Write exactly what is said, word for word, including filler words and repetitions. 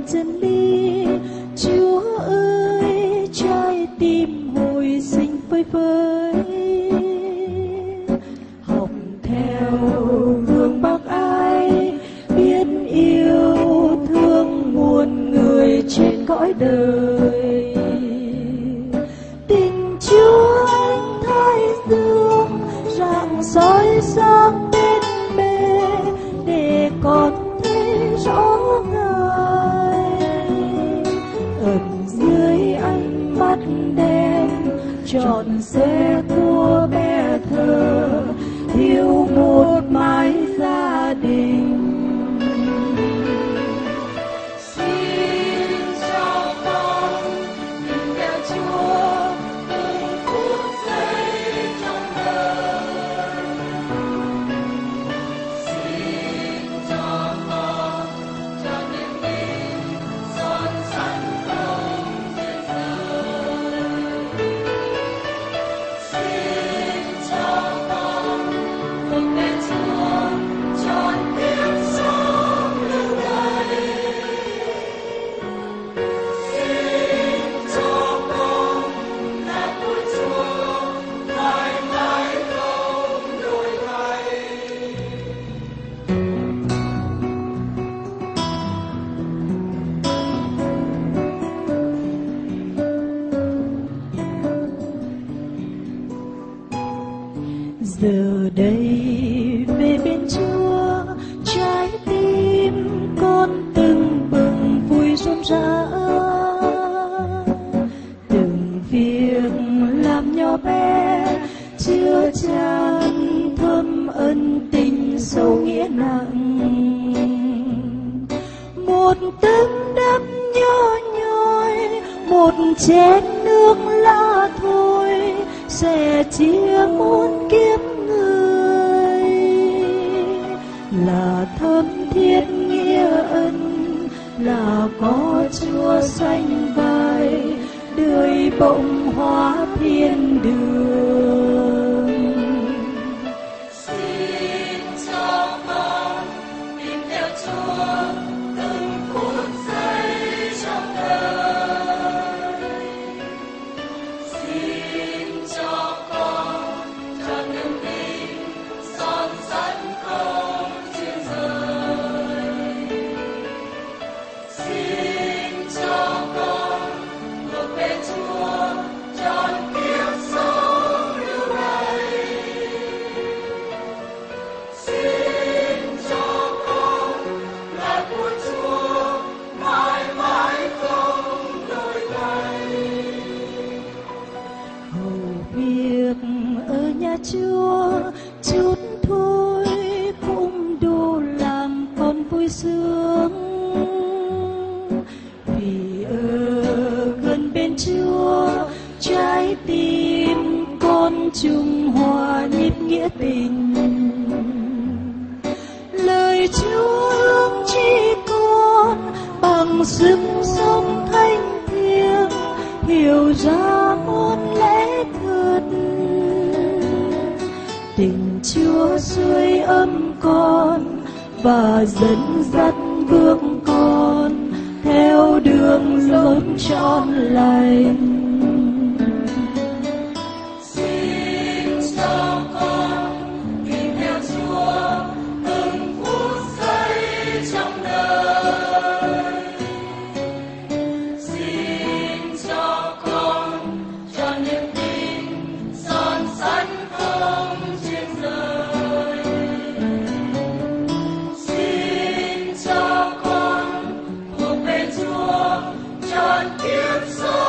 chân lý. Chúa ơi, trái tim hồi sinh phơi phới, học theo gương bác Ai, biết yêu thương muôn người trên cõi đời. Tình Chúa ánh thái dương rạng soi sáng bên bề, để con thấy rõ Ngài. Ẩn dưới ánh mắt đen trọn xe của bé thơ, thiếu một mái gia đình. Giờ đây về bên Chúa, trái tim con từng bừng vui rộn rã. Từng việc làm nhỏ bé chứa chan thơm ân tình sâu nghĩa nặng. Một tấm đắp nhỏ nhoi, một chén nước lạ thôi, sẽ chia muôn kiếp người. Là thâm thiết nghĩa ân, là có Chúa sanh vai, đời bỗng hóa thiên đường. Xin cho con tìm theo Chúa từng phút giây trong đời. Xin cho con trọn niềm tin son sắt không chia rời. Xin cho con thuộc về Chúa trọn kiếp sống lưu đày. Xin cho con là của Chúa mãi mãi không đổi thay. Hầu việc ở nhà Chúa chút thôi cũng đủ làm con vui sướng. Vì ở gần bên Chúa, trái tim con chung hòa nhịp nghĩa tình. Lời Chúa ước chỉ con bằng sức sống thánh thiêng, hiểu ra muôn lẽ thật. Tình Chúa sưởi ấm con và dẫn dắt bước con theo đường lối trọn lành. Xin cho con tìm theo Chúa từng phút giây trong đời. Xin cho con trọn niềm tin son sắt không chia rời. Xin cho con thuộc về Chúa trọn kiếp sống.